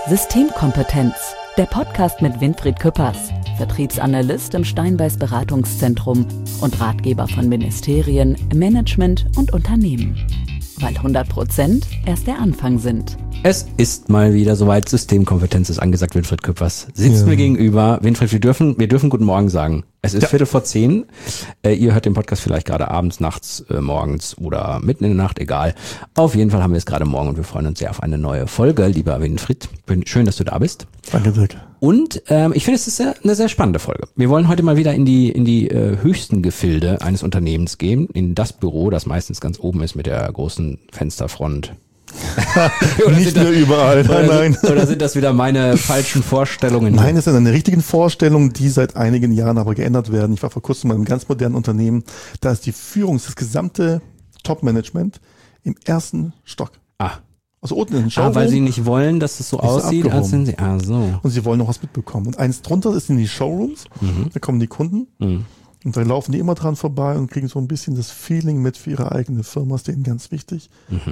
Systemkompetenz, der Podcast mit Winfried Küppers, Vertriebsanalyst im Steinbeis Beratungszentrum und Ratgeber von Ministerien, Management und Unternehmen. Weil 100% erst der Anfang sind. Es ist mal wieder soweit, Systemkompetenz ist angesagt, Winfried Küppers sitzt mir gegenüber. Winfried, wir dürfen guten Morgen sagen. Es ist 9:45. Ihr hört den Podcast vielleicht gerade abends, nachts, morgens oder mitten in der Nacht, egal. Auf jeden Fall haben wir es gerade morgen und wir freuen uns sehr auf eine neue Folge, lieber Winfried. Schön, dass du da bist. Danke, Dirk. Und ich finde, es ist eine sehr spannende Folge. Wir wollen heute mal wieder in die höchsten Gefilde eines Unternehmens gehen, in das Büro, das meistens ganz oben ist mit der großen Fensterfront. Nicht nur überall, nein. Oder sind das wieder meine falschen Vorstellungen? Nein, es sind eine richtigen Vorstellungen, die seit einigen Jahren aber geändert werden. Ich war vor kurzem in einem ganz modernen Unternehmen, da ist die Führung, das gesamte Top-Management im ersten Stock. Also unten in den Showroom. Weil sie nicht wollen, dass es so aussieht, als sind sie. So. Und sie wollen noch was mitbekommen. Und eins drunter ist in die Showrooms, da kommen die Kunden. Und da laufen die immer dran vorbei und kriegen so ein bisschen das Feeling mit für ihre eigene Firma, ist denen ganz wichtig.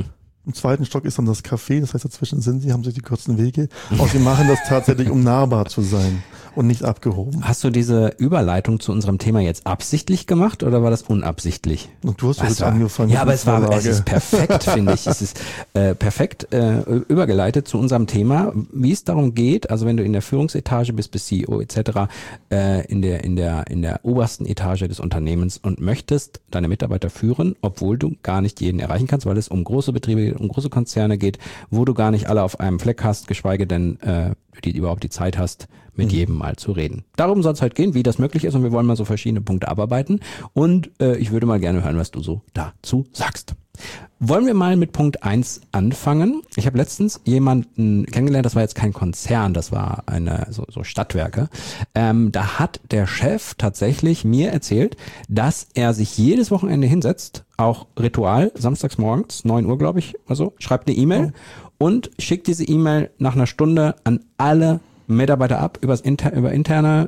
Im zweiten Stock ist dann das Café, das heißt, dazwischen sind sie, haben sie die kurzen Wege. Aber sie machen das tatsächlich, um nahbar zu sein und nicht abgehoben. Hast du diese Überleitung zu unserem Thema jetzt absichtlich gemacht oder war das unabsichtlich? Und du hast doch jetzt angefangen. Ja, aber es ist perfekt, finde ich. Es ist perfekt übergeleitet zu unserem Thema, wie es darum geht, also wenn du in der Führungsetage bist, bis CEO etc., in der obersten Etage des Unternehmens und möchtest deine Mitarbeiter führen, obwohl du gar nicht jeden erreichen kannst, weil es um große Betriebe, um große Konzerne geht, wo du gar nicht alle auf einem Fleck hast, geschweige denn überhaupt die Zeit hast, mit jedem mal zu reden. Darum soll es heute gehen, wie das möglich ist und wir wollen mal so verschiedene Punkte abarbeiten und ich würde mal gerne hören, was du so dazu sagst. Wollen wir mal mit Punkt 1 anfangen? Ich habe letztens jemanden kennengelernt, das war jetzt kein Konzern, das war so Stadtwerke. Da hat der Chef tatsächlich mir erzählt, dass er sich jedes Wochenende hinsetzt, auch Ritual, samstags morgens, 9 Uhr glaube ich, also schreibt eine E-Mail und schickt diese E-Mail nach einer Stunde an alle Mitarbeiter ab über das interne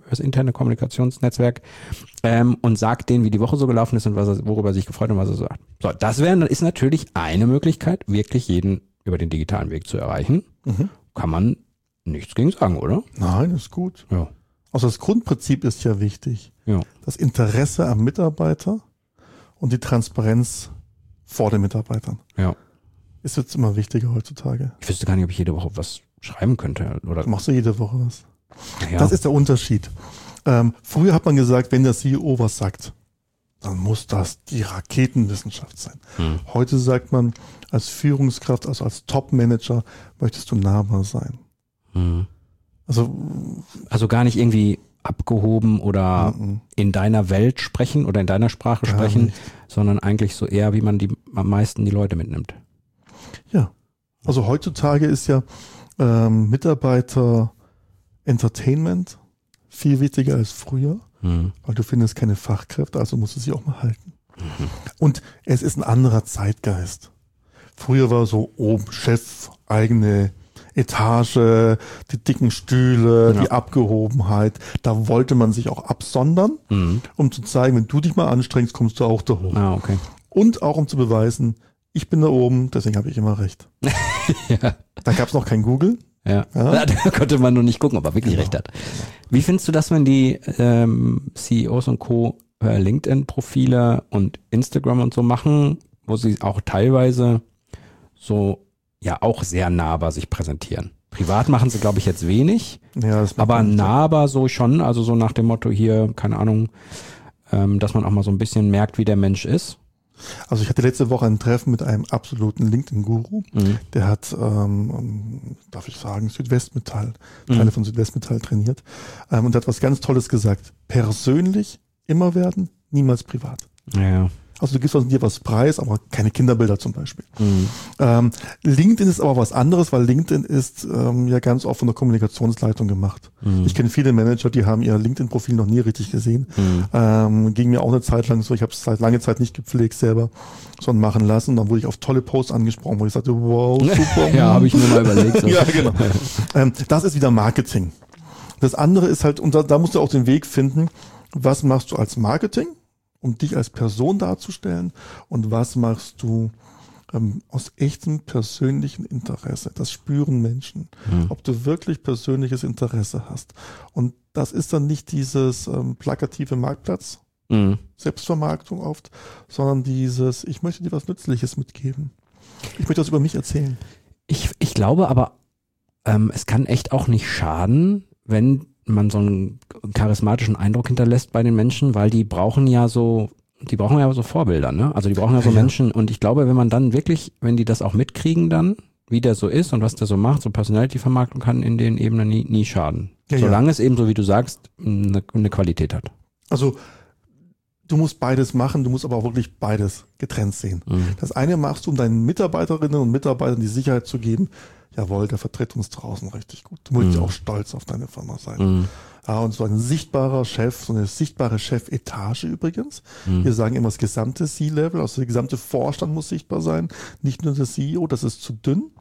Kommunikationsnetzwerk und sagt denen, wie die Woche so gelaufen ist und worüber er sich gefreut hat und was er so sagt. So, das ist natürlich eine Möglichkeit, wirklich jeden über den digitalen Weg zu erreichen. Kann man nichts gegen sagen, oder? Nein, ist gut. Ja. Also das Grundprinzip ist ja wichtig. Ja. Das Interesse am Mitarbeiter und die Transparenz vor den Mitarbeitern. Ja. Ist jetzt immer wichtiger heutzutage. Ich wüsste gar nicht, ob ich jede Woche was schreiben könnte. Oder? Machst du jede Woche was? Ja. Das ist der Unterschied. Früher hat man gesagt, wenn der CEO was sagt, dann muss das die Raketenwissenschaft sein. Heute sagt man, als Führungskraft, also als Top-Manager, möchtest du nahbar sein. Also gar nicht irgendwie abgehoben oder in deiner Welt sprechen oder in deiner Sprache sprechen, sondern eigentlich so eher, wie man am meisten die Leute mitnimmt. Ja, also heutzutage ist ja Mitarbeiter Entertainment viel wichtiger als früher, weil du findest keine Fachkräfte, also musst du sie auch mal halten. Und es ist ein anderer Zeitgeist. Früher war so oben Chef, eigene Etage, die dicken Stühle, die Abgehobenheit. Da wollte man sich auch absondern, um zu zeigen, wenn du dich mal anstrengst, kommst du auch da hoch. Okay. Und auch um zu beweisen, ich bin da oben, deswegen habe ich immer recht. Ja. Da gab es noch kein Google. Ja. Da konnte man nur nicht gucken, ob er wirklich recht hat. Wie findest du das, wenn die CEOs und Co. LinkedIn-Profile und Instagram und so machen, wo sie auch teilweise so ja auch sehr nahbar sich präsentieren? Privat machen sie, glaube ich, jetzt wenig, aber nahbar so schon, also so nach dem Motto hier, keine Ahnung, dass man auch mal so ein bisschen merkt, wie der Mensch ist. Also ich hatte letzte Woche ein Treffen mit einem absoluten LinkedIn-Guru. Der hat, darf ich sagen, Südwestmetall, Teile von Südwestmetall trainiert. Und der hat was ganz Tolles gesagt. Persönlich immer werden, niemals privat. Ja. Also du gibst dir was preis, aber keine Kinderbilder zum Beispiel. LinkedIn ist aber was anderes, weil LinkedIn ist ja ganz oft von der Kommunikationsleitung gemacht. Ich kenne viele Manager, die haben ihr LinkedIn-Profil noch nie richtig gesehen. Ging mir auch eine Zeit lang so, ich habe es seit langer Zeit nicht gepflegt selber, sondern machen lassen. Dann wurde ich auf tolle Posts angesprochen, wo ich sagte, wow, super. Ja, habe ich mir mal überlegt. So. Ja, genau. Das ist wieder Marketing. Das andere ist halt, und da musst du auch den Weg finden, was machst du als Marketing, um dich als Person darzustellen und was machst du, aus echtem persönlichen Interesse. Das spüren Menschen, ob du wirklich persönliches Interesse hast. Und das ist dann nicht dieses plakative Marktplatz, Selbstvermarktung oft, sondern dieses, ich möchte dir was Nützliches mitgeben. Ich möchte was über mich erzählen. Ich glaube aber, es kann echt auch nicht schaden, wenn man so einen charismatischen Eindruck hinterlässt bei den Menschen, weil die brauchen ja so Vorbilder, ne? Also die brauchen ja so Menschen, und ich glaube, wenn man dann wirklich, wenn die das auch mitkriegen dann, wie der so ist und was der so macht, so Personality-Vermarktung kann in den Ebenen nie schaden. Solange es eben, so wie du sagst, eine Qualität hat. Also du musst beides machen, du musst aber auch wirklich beides getrennt sehen. Das eine machst du, um deinen Mitarbeiterinnen und Mitarbeitern die Sicherheit zu geben, jawohl, der vertritt uns draußen richtig gut. Du musst ja auch stolz auf deine Firma sein. Ja, und so ein sichtbarer Chef, so eine sichtbare Chefetage übrigens. Wir sagen immer, das gesamte C-Level, also der gesamte Vorstand muss sichtbar sein, nicht nur der CEO, das ist zu dünn.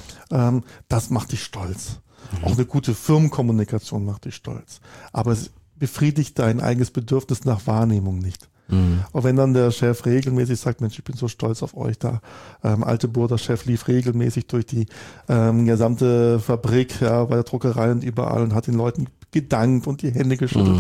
Das macht dich stolz. Auch eine gute Firmenkommunikation macht dich stolz. Aber es befriedigt dein eigenes Bedürfnis nach Wahrnehmung nicht. Und wenn dann der Chef regelmäßig sagt, Mensch, ich bin so stolz auf euch da. Alteburger Chef lief regelmäßig durch die gesamte Fabrik, ja, bei der Druckerei und überall und hat den Leuten gedankt und die Hände geschüttelt.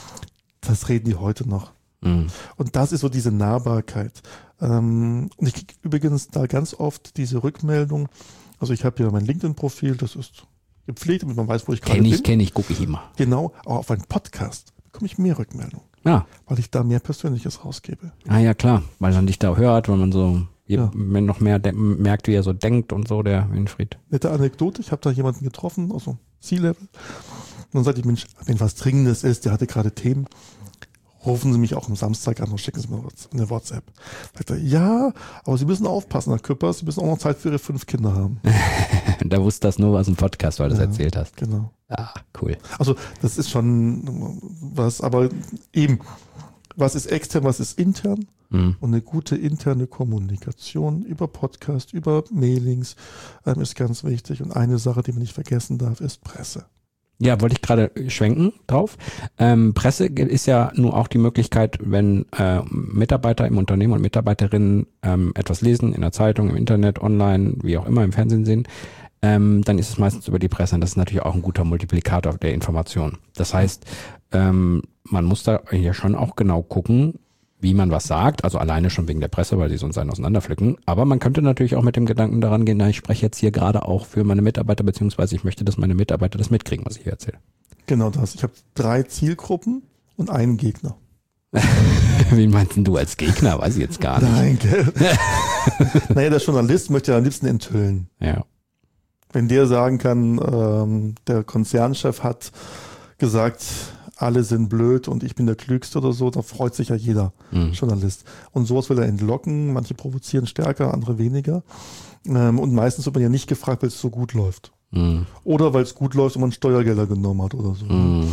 Das reden die heute noch. Und das ist so diese Nahbarkeit. Und ich kriege übrigens da ganz oft diese Rückmeldung. Also ich habe ja mein LinkedIn-Profil, das ist gepflegt, damit man weiß, wo ich gerade bin. Kenn ich, gucke ich immer. Genau, aber auf einen Podcast bekomme ich mehr Rückmeldungen. Ja. Weil ich da mehr Persönliches rausgebe. Ah ja, klar, weil man dich da hört, weil man so noch mehr merkt, wie er so denkt und so, der Winfried. Nette Anekdote, ich habe da jemanden getroffen, also C-Level. Und dann sagte ich, Mensch, wenn was Dringendes ist, der hatte gerade Themen, rufen Sie mich auch am Samstag an und schicken Sie mir eine WhatsApp. Sagt er, ja, aber Sie müssen aufpassen, Herr Küppers, Sie müssen auch noch Zeit für Ihre 5 Kinder haben. Da wusste das nur aus dem Podcast, weil du das erzählt hast. Genau. Ah, cool. Also das ist schon was, aber eben, was ist extern, was ist intern? Und eine gute interne Kommunikation über Podcast, über Mailings ist ganz wichtig. Und eine Sache, die man nicht vergessen darf, ist Presse. Ja, wollte ich gerade schwenken drauf. Presse ist ja nur auch die Möglichkeit, wenn Mitarbeiter im Unternehmen und Mitarbeiterinnen etwas lesen, in der Zeitung, im Internet, online, wie auch immer, im Fernsehen sehen, dann ist es meistens über die Presse. Und das ist natürlich auch ein guter Multiplikator der Information. Das heißt, man muss da ja schon auch genau gucken, wie man was sagt, also alleine schon wegen der Presse, weil sie sonst einen auseinanderpflücken. Aber man könnte natürlich auch mit dem Gedanken daran gehen, na, ich spreche jetzt hier gerade auch für meine Mitarbeiter, beziehungsweise ich möchte, dass meine Mitarbeiter das mitkriegen, was ich hier erzähle. Genau das. Ich habe 3 Zielgruppen und einen Gegner. Wen meinst du als Gegner? Weiß ich jetzt gar nicht. Nein, gell? Naja, der Journalist möchte ja am liebsten enthüllen. Ja. Wenn der sagen kann, der Konzernchef hat gesagt, alle sind blöd und ich bin der Klügste oder so, da freut sich ja jeder Journalist. Und sowas will er entlocken, manche provozieren stärker, andere weniger. Und meistens wird man ja nicht gefragt, weil es so gut läuft. Oder weil es gut läuft und man Steuergelder genommen hat oder so.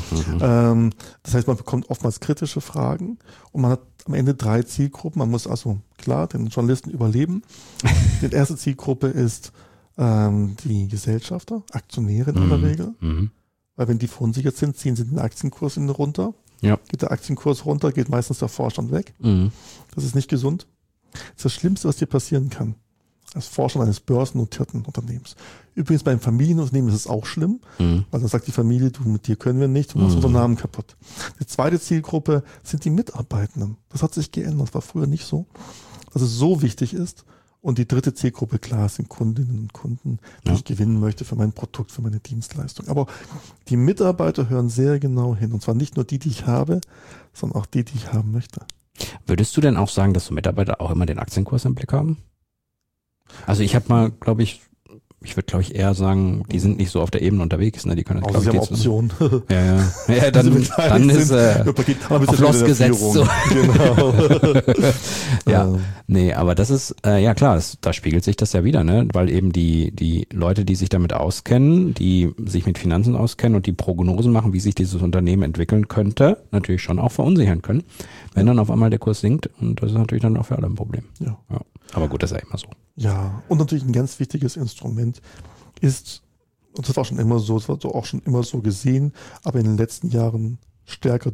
Das heißt, man bekommt oftmals kritische Fragen und man hat am Ende 3 Zielgruppen. Man muss also, klar, den Journalisten überleben. Die erste Zielgruppe ist die Gesellschafter, Aktionäre in aller Regel. Weil wenn die verunsichert sind, ziehen sie den Aktienkurs runter. Ja. Geht der Aktienkurs runter, geht meistens der Vorstand weg. Das ist nicht gesund. Das ist das Schlimmste, was dir passieren kann. Als Vorstand eines börsennotierten Unternehmens. Übrigens beim Familienunternehmen ist es auch schlimm, weil dann sagt die Familie, du, mit dir können wir nicht, du machst unseren Namen kaputt. Die zweite Zielgruppe sind die Mitarbeitenden. Das hat sich geändert, das war früher nicht so. Dass es so wichtig ist. Und die dritte Zielgruppe, klar, sind Kundinnen und Kunden, die ich gewinnen möchte für mein Produkt, für meine Dienstleistung. Aber die Mitarbeiter hören sehr genau hin. Und zwar nicht nur die ich habe, sondern auch die ich haben möchte. Würdest du denn auch sagen, dass so Mitarbeiter auch immer den Aktienkurs im Blick haben? Also ich habe mal, glaube ich würde eher sagen, die sind nicht so auf der Ebene unterwegs, ne? Die können also sie haben Optionen. Ja, dann ist auf Loss gesetzt. So. Genau. Ja, nee, aber das ist, ja klar, da spiegelt sich das ja wieder, ne? Weil eben die Leute, die sich damit auskennen, die sich mit Finanzen auskennen und die Prognosen machen, wie sich dieses Unternehmen entwickeln könnte, natürlich schon auch verunsichern können, wenn dann auf einmal der Kurs sinkt, und das ist natürlich dann auch für alle ein Problem. Ja. Aber gut, das ist ja immer so. Ja, und natürlich ein ganz wichtiges Instrument ist, und das war schon immer so, das war auch schon immer so gesehen, aber in den letzten Jahren stärker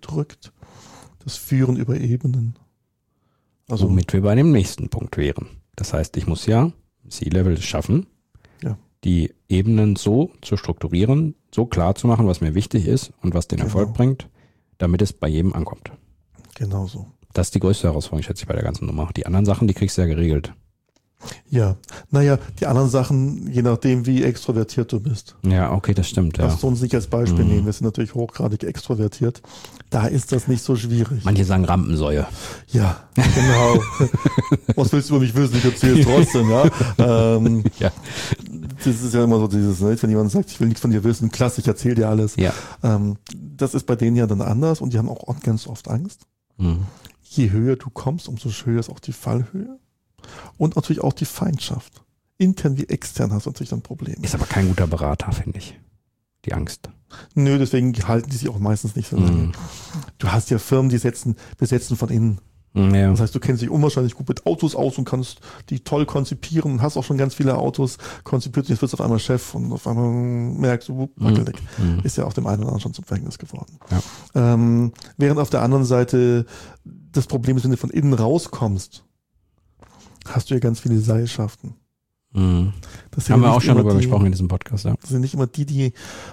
durchgedrückt, das Führen über Ebenen. Also, womit wir bei dem nächsten Punkt wären. Das heißt, ich muss ja C-Level schaffen, Ja. die Ebenen so zu strukturieren, so klar zu machen, was mir wichtig ist und was den Erfolg bringt, damit es bei jedem ankommt. Genau so. Das ist die größte Herausforderung, schätze ich, bei der ganzen Nummer. Die anderen Sachen, die kriegst du ja geregelt. Ja, naja, die anderen Sachen, je nachdem, wie extrovertiert du bist. Ja, okay, das stimmt. Ja. Lass uns nicht als Beispiel nehmen, wir sind natürlich hochgradig extrovertiert. Da ist das nicht so schwierig. Manche sagen Rampensäue. Ja, genau. Was willst du über mich wissen? Ich erzähle es trotzdem, ja. Ja. Das ist ja immer so dieses, ne? Wenn jemand sagt, ich will nichts von dir wissen, klasse, ich erzähle dir alles. Ja. Das ist bei denen ja dann anders und die haben auch ganz oft Angst. Mhm. Je höher du kommst, umso höher ist auch die Fallhöhe. Und natürlich auch die Feindschaft. Intern wie extern hast du natürlich dann Probleme. Ist aber kein guter Berater, finde ich. Die Angst. Nö, deswegen halten die sich auch meistens nicht so lange. Du hast ja Firmen, die besetzen von innen. Ja. Das heißt, du kennst dich unwahrscheinlich gut mit Autos aus und kannst die toll konzipieren und hast auch schon ganz viele Autos konzipiert. Und jetzt wirst du auf einmal Chef und auf einmal merkst du, wackelig. Ist ja auch dem einen oder anderen schon zum Verhängnis geworden. Ja. Während auf der anderen Seite das Problem ist, wenn du von innen rauskommst, hast du ja ganz viele Seilschaften. Das Haben wir auch schon immer darüber gesprochen in diesem Podcast. Ja. Das sind nicht immer die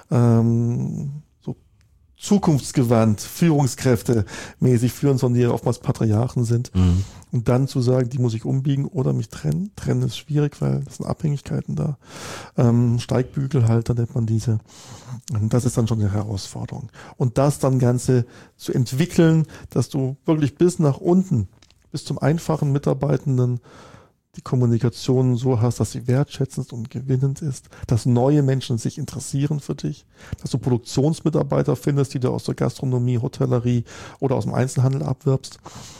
so zukunftsgewandt, Führungskräfte mäßig führen, sondern die ja oftmals Patriarchen sind. Und dann zu sagen, die muss ich umbiegen oder mich trennen. Trennen ist schwierig, weil das sind Abhängigkeiten da. Steigbügelhalter nennt man diese. Und das ist dann schon eine Herausforderung. Und das dann Ganze zu entwickeln, dass du wirklich bis nach unten, bis zum einfachen Mitarbeitenden die Kommunikation so hast, dass sie wertschätzend und gewinnend ist, dass neue Menschen sich interessieren für dich, dass du Produktionsmitarbeiter findest, die du aus der Gastronomie, Hotellerie oder aus dem Einzelhandel abwirbst.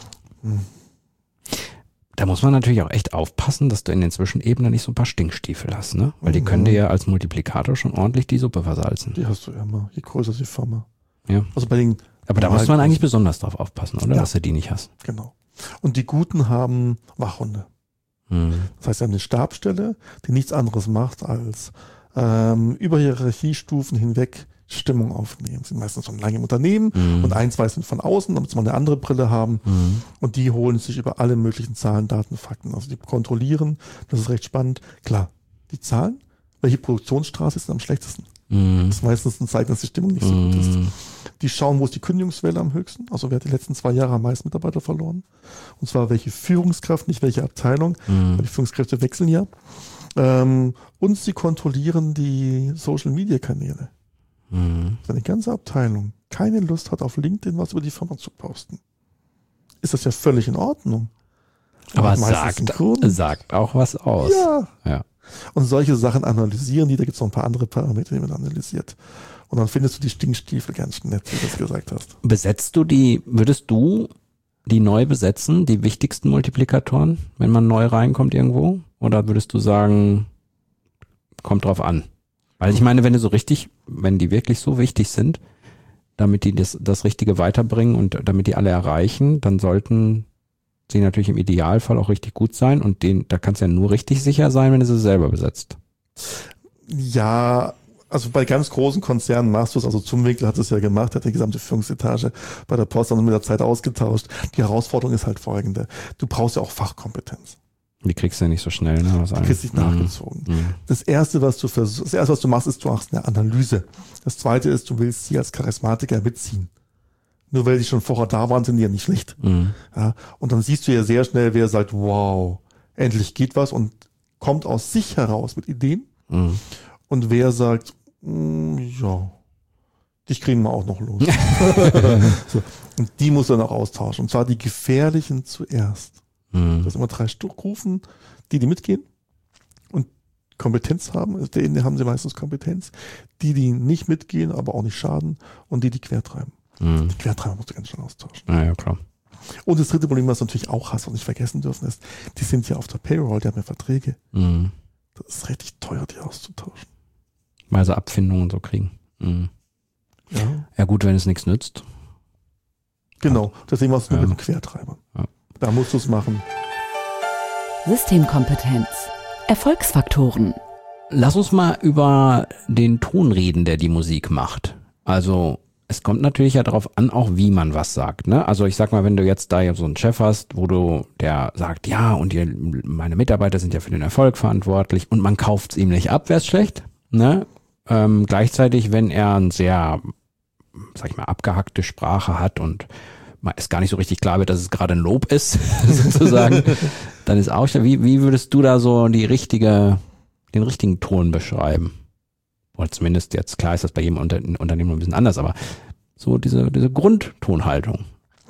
Da muss man natürlich auch echt aufpassen, dass du in den Zwischenebenen nicht so ein paar Stinkstiefel hast, ne? Weil die können dir ja als Multiplikator schon ordentlich die Suppe versalzen. Die hast du ja immer, je größer die Firma. Ja. Also bei den Aber da muss man eigentlich besonders drauf aufpassen, oder? Ja. Dass du die nicht hast. Genau. Und die Guten haben Wachhunde. Das heißt, eine Stabsstelle, die nichts anderes macht, als über Hierarchiestufen hinweg Stimmung aufnehmen. Sie sind meistens schon lange im Unternehmen und ein, zwei sind von außen, damit sie mal eine andere Brille haben. Und die holen sich über alle möglichen Zahlen, Daten, Fakten. Also die kontrollieren, das ist recht spannend. Klar, die Zahlen, welche Produktionsstraße ist am schlechtesten? Das ist meistens ein Zeichen, dass die Stimmung nicht so gut ist. Die schauen, wo ist die Kündigungswelle am höchsten. Also wer hat die letzten 2 Jahre am meisten Mitarbeiter verloren. Und zwar welche Führungskraft, nicht welche Abteilung. Weil die Führungskräfte wechseln ja. Und sie kontrollieren die Social-Media-Kanäle. Seine ganze Abteilung keine Lust hat, auf LinkedIn was über die Firma zu posten, ist das ja völlig in Ordnung. Aber sagt auch was aus. Ja. Und solche Sachen analysieren die, da gibt es noch ein paar andere Parameter, die man analysiert. Und dann findest du die Stinkstiefel ganz nett, wie du das gesagt hast. Würdest du die neu besetzen, die wichtigsten Multiplikatoren, wenn man neu reinkommt irgendwo? Oder würdest du sagen, kommt drauf an? Weil ich meine, wenn die wirklich so wichtig sind, damit die das Richtige weiterbringen und damit die alle erreichen, dann sollten sie natürlich im Idealfall auch richtig gut sein und da kannst du ja nur richtig sicher sein, wenn du sie selber besetzt. Ja, also bei ganz großen Konzernen machst du es, also Zumwinkel hat es ja gemacht, hat die gesamte Führungsetage bei der Post dann mit der Zeit ausgetauscht. Die Herausforderung ist halt folgende. Du brauchst ja auch Fachkompetenz. Die kriegst du ja nicht so schnell, ne? Die kriegst du nicht nachgezogen. Das erste, was du machst, ist, du machst eine Analyse. Das zweite ist, du willst sie als Charismatiker mitziehen. Nur weil die schon vorher da waren, sind die ja nicht schlecht. Ja, und dann siehst du ja sehr schnell, wer sagt, wow, endlich geht was und kommt aus sich heraus mit Ideen. Und wer sagt, ja, dich kriegen wir auch noch los. So. Und die muss dann auch austauschen. Und zwar die Gefährlichen zuerst. Das sind immer 3 Stufen, die mitgehen und Kompetenz haben. Also denen haben sie meistens Kompetenz. Die nicht mitgehen, aber auch nicht schaden und die quertreiben. Die Quertreiber musst du ganz schnell austauschen. Ja, klar. Und das dritte Problem, was du natürlich auch hast und nicht vergessen dürfen, ist, die sind ja auf der Payroll, die haben ja Verträge. Das ist richtig teuer, die auszutauschen. Weil sie Abfindungen und so kriegen. Ja gut, wenn es nichts nützt. Genau, deswegen machst du nur mit dem Quertreiber. Ja. Da musst du es machen. Systemkompetenz. Erfolgsfaktoren. Lass uns mal über den Ton reden, der die Musik macht. Also es kommt natürlich ja darauf an, auch wie man was sagt. Ne? Also ich sag mal, wenn du jetzt da so einen Chef hast, der sagt, ja, und meine Mitarbeiter sind ja für den Erfolg verantwortlich und man kauft es ihm nicht ab, wäre es schlecht. Ne? Gleichzeitig, wenn er ein sehr, sag ich mal, abgehackte Sprache hat und es gar nicht so richtig klar wird, dass es gerade ein Lob ist, sozusagen, dann ist auch schlecht. Wie würdest du da so den richtigen Ton beschreiben? Oder zumindest jetzt, klar ist das bei jedem Unternehmen ein bisschen anders, aber so diese Grundtonhaltung.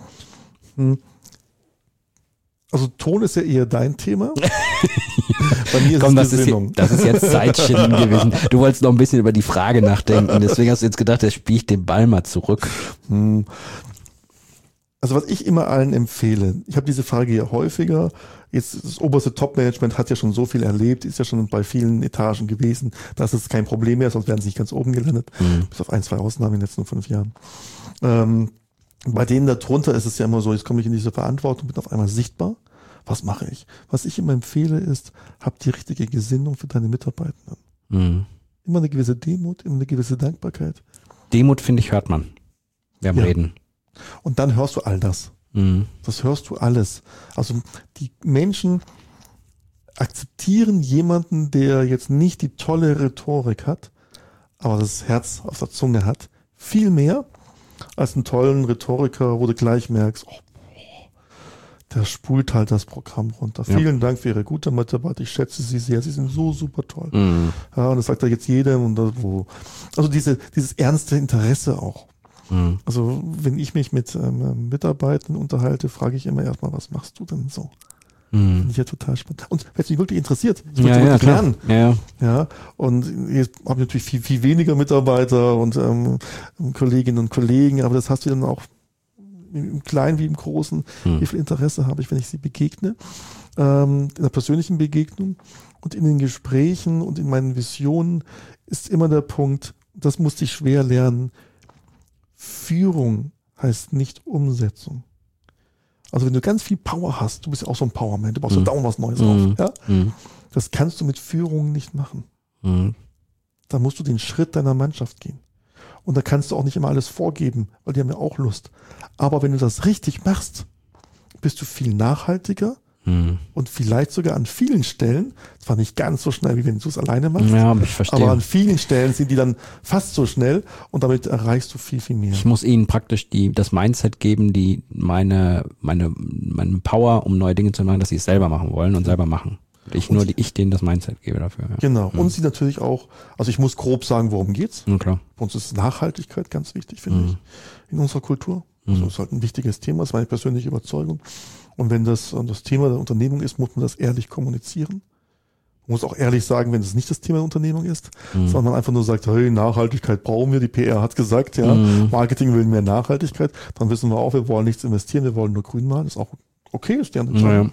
Also Ton ist ja eher dein Thema. Bei mir ist Komm, es Gesinnung. Das ist jetzt Zeitschinden gewesen. Du wolltest noch ein bisschen über die Frage nachdenken, deswegen hast du jetzt gedacht, jetzt spiele ich den Ball mal zurück. Also was ich immer allen empfehle, ich habe diese Frage ja häufiger, jetzt das oberste Top-Management hat ja schon so viel erlebt, ist ja schon bei vielen Etagen gewesen, dass es kein Problem mehr ist, sonst wären sie nicht ganz oben gelandet, bis auf 1, 2 Ausnahmen in den letzten 5 Jahren. Bei denen darunter ist es ja immer so, jetzt komme ich in diese Verantwortung, bin auf einmal sichtbar. Was mache ich? Was ich immer empfehle ist, hab die richtige Gesinnung für deine Mitarbeitenden. Immer eine gewisse Demut, immer eine gewisse Dankbarkeit. Demut, finde ich, hört man beim Reden. Und dann hörst du all das. Das hörst du alles. Also die Menschen akzeptieren jemanden, der jetzt nicht die tolle Rhetorik hat, aber das Herz auf der Zunge hat, viel mehr als einen tollen Rhetoriker, wo du gleich merkst, der spult halt das Programm runter. Ja. Vielen Dank für Ihre gute Mitarbeit. Ich schätze Sie sehr. Sie sind so super toll. Ja, und das sagt er jetzt jedem. Also dieses ernste Interesse auch. Also wenn ich mich mit Mitarbeitern unterhalte, frage ich immer erstmal, was machst du denn so? Finde ich ja total spannend. Und wenn es mich wirklich interessiert, ich möchte wirklich lernen. Ja, und jetzt habe ich natürlich viel weniger Mitarbeiter und Kolleginnen und Kollegen, aber das hast du dann auch im Kleinen wie im Großen. Wie viel Interesse habe ich, wenn ich sie begegne? In der persönlichen Begegnung und in den Gesprächen und in meinen Visionen ist immer der Punkt, das musste ich schwer lernen, Führung heißt nicht Umsetzung. Also wenn du ganz viel Power hast, du bist ja auch so ein Powerman, du baust ja dauernd was Neues auf. Ja? Das kannst du mit Führung nicht machen. Da musst du den Schritt deiner Mannschaft gehen. Und da kannst du auch nicht immer alles vorgeben, weil die haben ja auch Lust. Aber wenn du das richtig machst, bist du viel nachhaltiger und vielleicht sogar an vielen Stellen, zwar nicht ganz so schnell, wie wenn du es alleine machst, ja, ich verstehe. Aber an vielen Stellen sind die dann fast so schnell und damit erreichst du viel mehr. Ich muss ihnen praktisch das Mindset geben, die meine Power, um neue Dinge zu machen, dass sie es selber machen wollen und selber machen. Ich denen das Mindset gebe dafür. Ja. Genau. Und sie natürlich auch, also ich muss grob sagen, worum geht's. Klar. Bei uns ist Nachhaltigkeit ganz wichtig, finde ich, in unserer Kultur. Also ist halt ein wichtiges Thema, das ist meine persönliche Überzeugung. Und wenn das Thema der Unternehmung ist, muss man das ehrlich kommunizieren. Man muss auch ehrlich sagen, wenn es nicht das Thema der Unternehmung ist, sondern man einfach nur sagt, hey, Nachhaltigkeit brauchen wir, die PR hat gesagt, ja, Marketing will mehr Nachhaltigkeit, dann wissen wir auch, wir wollen nichts investieren, wir wollen nur grün machen, ist auch okay, ist deren Entscheidung.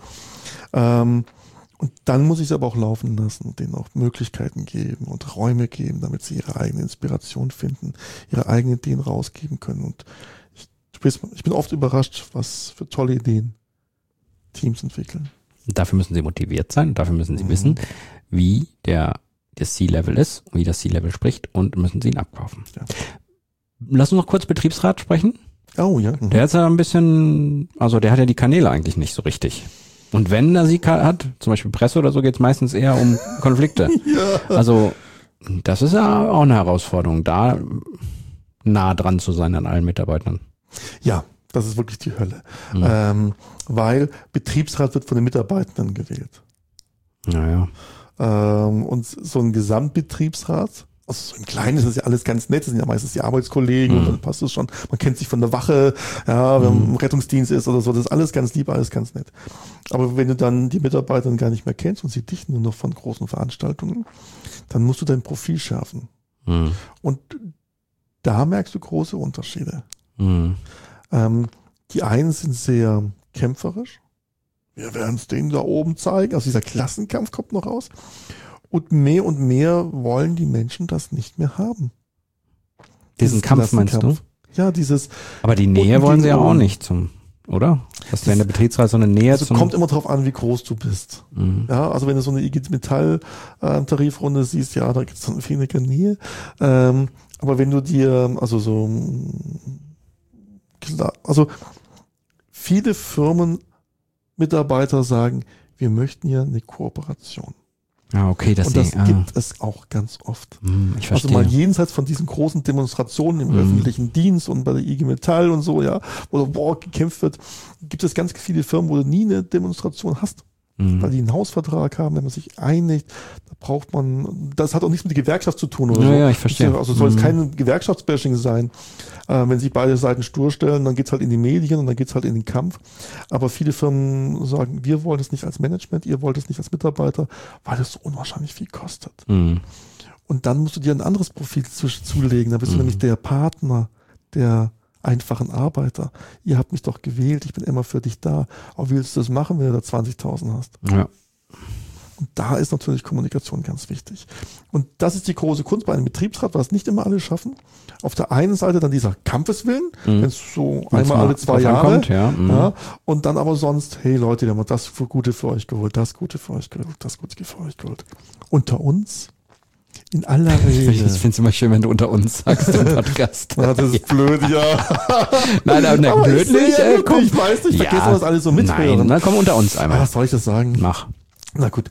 Und dann muss ich es aber auch laufen lassen und denen auch Möglichkeiten geben und Räume geben, damit sie ihre eigene Inspiration finden, ihre eigenen Ideen rausgeben können. Und ich bin oft überrascht, was für tolle Ideen Teams entwickeln. Dafür müssen sie motiviert sein, dafür müssen sie wissen, wie das C-Level ist, wie das C-Level spricht und müssen sie ihn abkaufen. Ja. Lass uns noch kurz Betriebsrat sprechen. Oh ja. Der ist ja ein bisschen, also der hat ja die Kanäle eigentlich nicht so richtig. Und wenn er sie hat, zum Beispiel Presse oder so, geht es meistens eher um Konflikte. Ja. Also das ist ja auch eine Herausforderung, da nah dran zu sein an allen Mitarbeitern. Ja, das ist wirklich die Hölle. Weil Betriebsrat wird von den Mitarbeitenden gewählt. Naja. Und so ein Gesamtbetriebsrat, also so im Kleinen ist das ja alles ganz nett, das sind ja meistens die Arbeitskollegen und dann passt es schon. Man kennt sich von der Wache, ja, wenn man im Rettungsdienst ist oder so, das ist alles ganz lieb, alles ganz nett. Aber wenn du dann die Mitarbeiter gar nicht mehr kennst und sie dich nur noch von großen Veranstaltungen, dann musst du dein Profil schärfen. Und da merkst du große Unterschiede. Die einen sind sehr kämpferisch. Wir werden es denen da oben zeigen. Also dieser Klassenkampf kommt noch raus. Und mehr wollen die Menschen das nicht mehr haben. Diesen Kampf meinst du? Ja, dieses. Aber die Nähe wollen sie ja auch nicht oder? Hast du in der Betriebsrat so eine Nähe Also kommt immer drauf an, wie groß du bist. Ja, also wenn du so eine IG Metall Tarifrunde siehst, ja, da gibt es dann weniger Nähe. Aber wenn du dir, also so, klar, also viele Firmen, Mitarbeiter sagen, wir möchten hier eine Kooperation. Ah, okay, und das gibt es auch ganz oft. Ich verstehe. Also mal jenseits von diesen großen Demonstrationen im öffentlichen Dienst und bei der IG Metall und so, ja, wo gekämpft wird, gibt es ganz viele Firmen, wo du nie eine Demonstration hast. Weil die einen Hausvertrag haben, wenn man sich einigt, da braucht man, das hat auch nichts mit der Gewerkschaft zu tun oder so. Ja, ich verstehe. Also soll es kein Gewerkschaftsbashing sein. Wenn sich beide Seiten stur stellen, dann geht's halt in die Medien und dann geht's halt in den Kampf. Aber viele Firmen sagen, wir wollen es nicht als Management, ihr wollt es nicht als Mitarbeiter, weil es so unwahrscheinlich viel kostet. Und dann musst du dir ein anderes Profil zulegen. Da bist du nämlich der Partner, der einfachen Arbeiter. Ihr habt mich doch gewählt, ich bin immer für dich da. Aber wie willst du das machen, wenn du da 20.000 hast? Ja. Und da ist natürlich Kommunikation ganz wichtig. Und das ist die große Kunst bei einem Betriebsrat, was nicht immer alle schaffen. Auf der einen Seite dann dieser Kampfeswillen, wenn es so einmal alle 2 Jahre. Kommt, ja. Und dann aber sonst, hey Leute, wir haben das Gute für euch geholt, das Gute für euch geholt, das Gute für euch geholt. Unter uns, in aller Regel. Ich finde es immer schön, wenn du unter uns sagst im Podcast. Ja, das ist blöd, ja. Nein, aber blöd nicht. Komm. Ich weiß nicht, vergessen, was alle so mithören. Nein, dann komm unter uns einmal. Was soll ich das sagen? Mach. Na gut.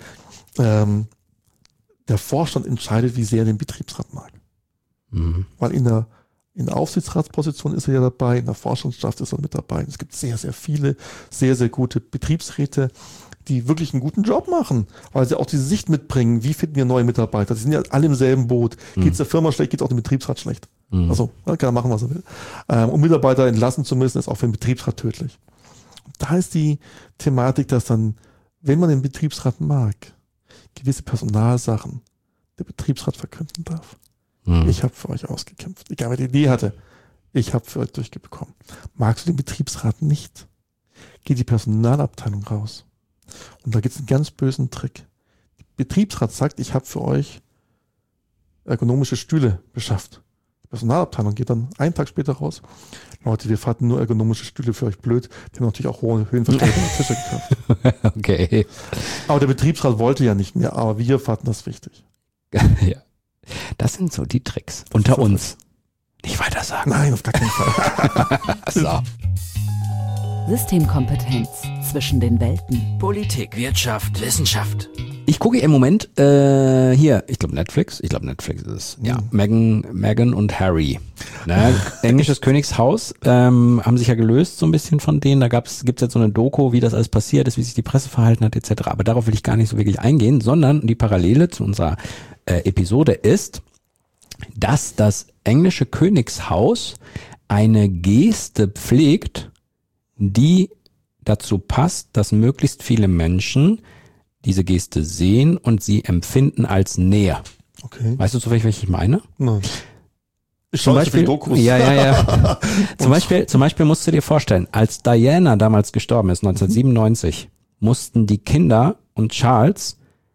Der Vorstand entscheidet, wie sehr er den Betriebsrat mag. Weil in der Aufsichtsratsposition ist er ja dabei, in der Vorstandschaft ist er mit dabei. Es gibt sehr, sehr viele, sehr, sehr gute Betriebsräte, die wirklich einen guten Job machen, weil sie auch diese Sicht mitbringen, wie finden wir neue Mitarbeiter. Die sind ja alle im selben Boot. Geht es der Firma schlecht, geht es auch dem Betriebsrat schlecht. Also kann er machen, was er will. Um Mitarbeiter entlassen zu müssen, ist auch für den Betriebsrat tödlich. Und da ist die Thematik, dass dann, wenn man den Betriebsrat mag, gewisse Personalsachen der Betriebsrat verkünden darf. Ich habe für euch ausgekämpft. Egal, wer die Idee hatte. Ich habe für euch durchbekommen. Magst du den Betriebsrat nicht? Geht die Personalabteilung raus. Und da gibt es einen ganz bösen Trick. Der Betriebsrat sagt, ich habe für euch ergonomische Stühle beschafft. Die Personalabteilung geht dann einen Tag später raus. Leute, wir fanden nur ergonomische Stühle für euch blöd. Die haben natürlich auch hohe höhenverstellbare Tische gekauft. Okay. Aber der Betriebsrat wollte ja nicht mehr, aber wir fanden das wichtig. Ja. Das sind so die Tricks. Unter uns. Nicht weiter sagen. Nein, auf gar keinen Fall. So. Systemkompetenz zwischen den Welten. Politik, Wirtschaft, Wissenschaft. Ich gucke im Moment hier, ich glaube Netflix ist es. Ja, Meghan und Harry. Ne? Englisches Königshaus haben sich ja gelöst so ein bisschen von denen. Da gibt's jetzt so eine Doku, wie das alles passiert ist, wie sich die Presse verhalten hat etc. Aber darauf will ich gar nicht so wirklich eingehen, sondern die Parallele zu unserer Episode ist, dass das englische Königshaus eine Geste pflegt, die dazu passt, dass möglichst viele Menschen diese Geste sehen und sie empfinden als Nähe. Okay. Weißt du zufällig, welche ich meine? Nein. Ich Zum schaue Beispiel, Dokus. Ja. Zum Beispiel musst du dir vorstellen, als Diana damals gestorben ist, 1997, mussten die Kinder und Charles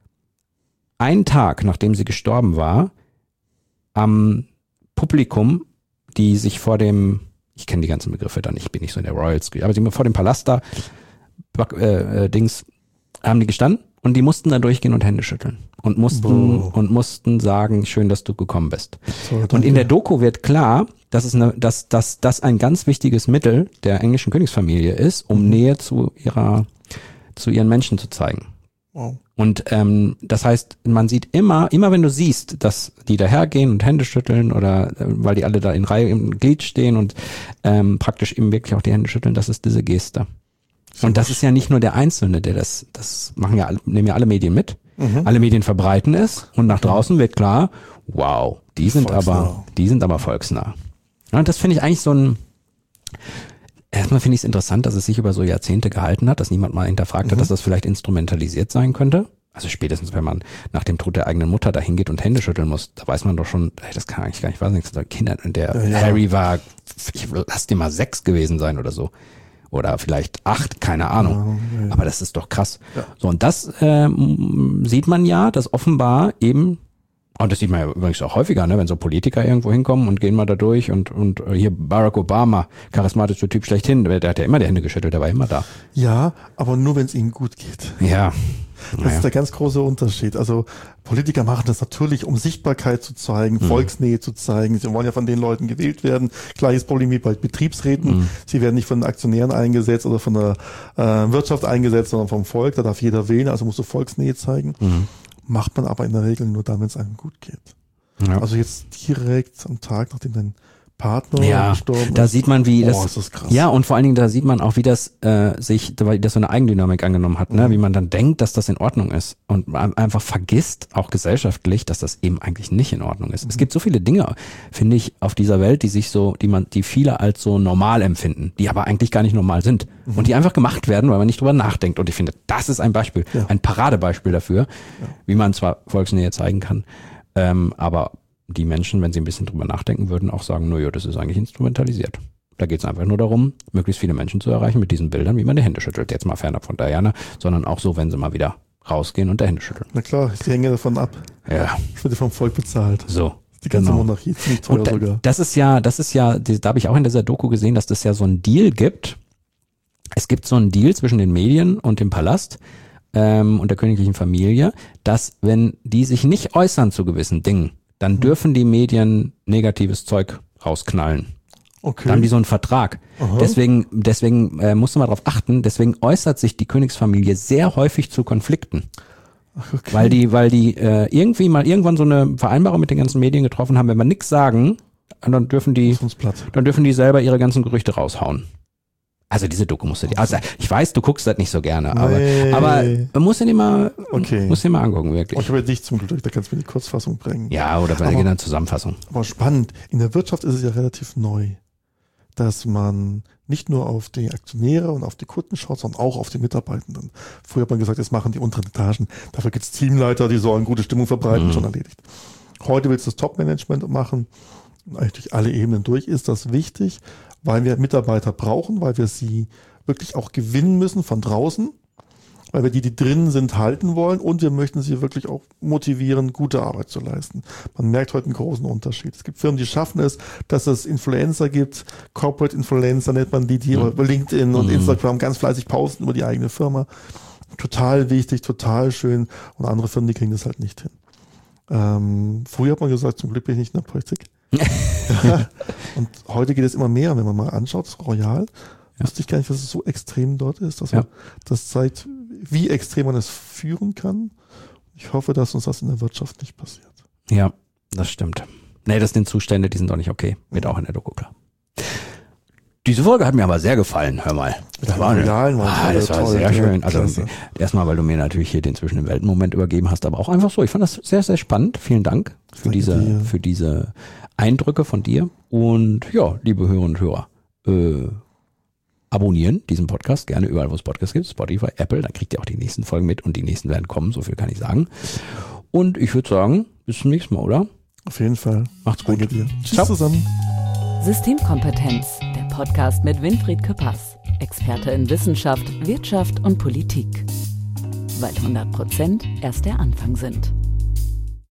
einen Tag, nachdem sie gestorben war, am Publikum, die sich vor dem, ich kenne die ganzen Begriffe da nicht, ich bin nicht so in der Royals, aber die vor dem Palast da, haben die gestanden und die mussten da durchgehen und Hände schütteln und mussten sagen, schön, dass du gekommen bist. So, und in der Doku wird klar, dass das ein ganz wichtiges Mittel der englischen Königsfamilie ist, um Nähe zu ihren Menschen zu zeigen. Wow. Und das heißt, man sieht immer wenn du siehst, dass die dahergehen und Hände schütteln oder weil die alle da in Reihe im Glied stehen und praktisch eben wirklich auch die Hände schütteln, das ist diese Geste. Und das ist ja nicht nur der Einzelne, der das nehmen ja alle Medien mit. Alle Medien verbreiten es und nach draußen wird klar, wow, die sind aber volksnah. Ja, und das finde ich eigentlich erstmal finde ich es interessant, dass es sich über so Jahrzehnte gehalten hat, dass niemand mal hinterfragt hat, dass das vielleicht instrumentalisiert sein könnte. Also spätestens, wenn man nach dem Tod der eigenen Mutter dahin geht und Hände schütteln muss, da weiß man doch schon, das kann eigentlich gar nicht, weiß nicht, Kinder, Harry war, lass dir mal 6 gewesen sein oder so. Oder vielleicht 8, keine Ahnung. Ja. Aber das ist doch krass. Ja. So, und das sieht man ja, dass offenbar eben Und das sieht man ja übrigens auch häufiger, ne? Wenn so Politiker irgendwo hinkommen und gehen mal da durch und hier Barack Obama, charismatischer Typ schlechthin, der hat ja immer die Hände geschüttelt, der war immer da. Ja, aber nur, wenn es ihnen gut geht. Ja. Das ist der ganz große Unterschied. Also Politiker machen das natürlich, um Sichtbarkeit zu zeigen, Volksnähe zu zeigen. Sie wollen ja von den Leuten gewählt werden. Gleiches Problem wie bei Betriebsräten. Sie werden nicht von den Aktionären eingesetzt oder von der Wirtschaft eingesetzt, sondern vom Volk. Da darf jeder wählen, also musst du Volksnähe zeigen. Macht man aber in der Regel nur dann, wenn es einem gut geht. Ja. Also jetzt direkt am Tag, nachdem dein Partner gestorben ist. Da sieht man, wie ist das krass. Ja, und vor allen Dingen, da sieht man auch, wie das weil das so eine Eigendynamik angenommen hat, ne? Wie man dann denkt, dass das in Ordnung ist und man einfach vergisst, auch gesellschaftlich, dass das eben eigentlich nicht in Ordnung ist. Es gibt so viele Dinge, finde ich, auf dieser Welt, die viele als so normal empfinden, die aber eigentlich gar nicht normal sind und die einfach gemacht werden, weil man nicht drüber nachdenkt. Und ich finde, das ist ein Beispiel, ein Paradebeispiel dafür, wie man zwar Volksnähe zeigen kann, aber die Menschen, wenn sie ein bisschen drüber nachdenken würden, auch sagen, naja, das ist eigentlich instrumentalisiert. Da geht es einfach nur darum, möglichst viele Menschen zu erreichen mit diesen Bildern, wie man die Hände schüttelt. Jetzt mal fernab von Diana, sondern auch so, wenn sie mal wieder rausgehen und die Hände schütteln. Na klar, die hängen davon ab. Ja. Das wird vom Volk bezahlt. So. Die ganze Monarchie, ziemlich teuer sogar. Das ist ja, da habe ich auch in dieser Doku gesehen, dass das ja so einen Deal gibt. Es gibt so einen Deal zwischen den Medien und dem Palast und der königlichen Familie, dass wenn die sich nicht äußern zu gewissen Dingen, dann dürfen die Medien negatives Zeug rausknallen. Okay. Da haben die so einen Vertrag. Aha. Deswegen musst du mal drauf achten, deswegen äußert sich die Königsfamilie sehr häufig zu Konflikten. Ach, okay. Weil die irgendwann so eine Vereinbarung mit den ganzen Medien getroffen haben, wenn wir nichts sagen, dann dürfen die selber ihre ganzen Gerüchte raushauen. Also diese Doku musst du dir, also ich weiß, du guckst das nicht so gerne, aber man muss den immer, angucken, wirklich. Ich habe dich zum Glück, da kannst du mir die Kurzfassung bringen. Ja, oder bei einer Zusammenfassung. Aber spannend, in der Wirtschaft ist es ja relativ neu, dass man nicht nur auf die Aktionäre und auf die Kunden schaut, sondern auch auf die Mitarbeitenden. Früher hat man gesagt, das machen die unteren Etagen. Dafür gibt es Teamleiter, die sollen gute Stimmung verbreiten, schon erledigt. Heute willst du das Top-Management machen, eigentlich durch alle Ebenen durch. Ist das wichtig, weil wir Mitarbeiter brauchen, weil wir sie wirklich auch gewinnen müssen von draußen, weil wir die drinnen sind, halten wollen und wir möchten sie wirklich auch motivieren, gute Arbeit zu leisten. Man merkt heute einen großen Unterschied. Es gibt Firmen, die schaffen es, dass es Influencer gibt, Corporate Influencer nennt man die über LinkedIn und Instagram ganz fleißig posten über die eigene Firma. Total wichtig, total schön und andere Firmen, die kriegen das halt nicht hin. Früher hat man gesagt, zum Glück bin ich nicht in der Politik. Ja. Und heute geht es immer mehr, wenn man mal anschaut, das Royal, wusste ich gar nicht, dass es so extrem dort ist, dass man das zeigt, wie extrem man es führen kann. Ich hoffe, dass uns das in der Wirtschaft nicht passiert. Ja, das stimmt. Nee, das sind Zustände, die sind doch nicht okay. Wird auch in der Doku klar. Diese Folge hat mir aber sehr gefallen, hör mal. Das war sehr schön. Also erstmal, weil du mir natürlich hier den zwischen den Welten Moment übergeben hast, aber auch einfach so. Ich fand das sehr, sehr spannend. Vielen Dank für diese Eindrücke von dir. Und ja, liebe Hörerinnen und Hörer, abonnieren diesen Podcast gerne überall, wo es Podcasts gibt. Spotify, Apple, dann kriegt ihr auch die nächsten Folgen mit und die nächsten werden kommen, so viel kann ich sagen. Und ich würde sagen, bis zum nächsten Mal, oder? Auf jeden Fall. Macht's gut. Danke dir. Tschüss zusammen. Systemkompetenz, der Podcast mit Winfried Küppers, Experte in Wissenschaft, Wirtschaft und Politik. Weil 100% erst der Anfang sind.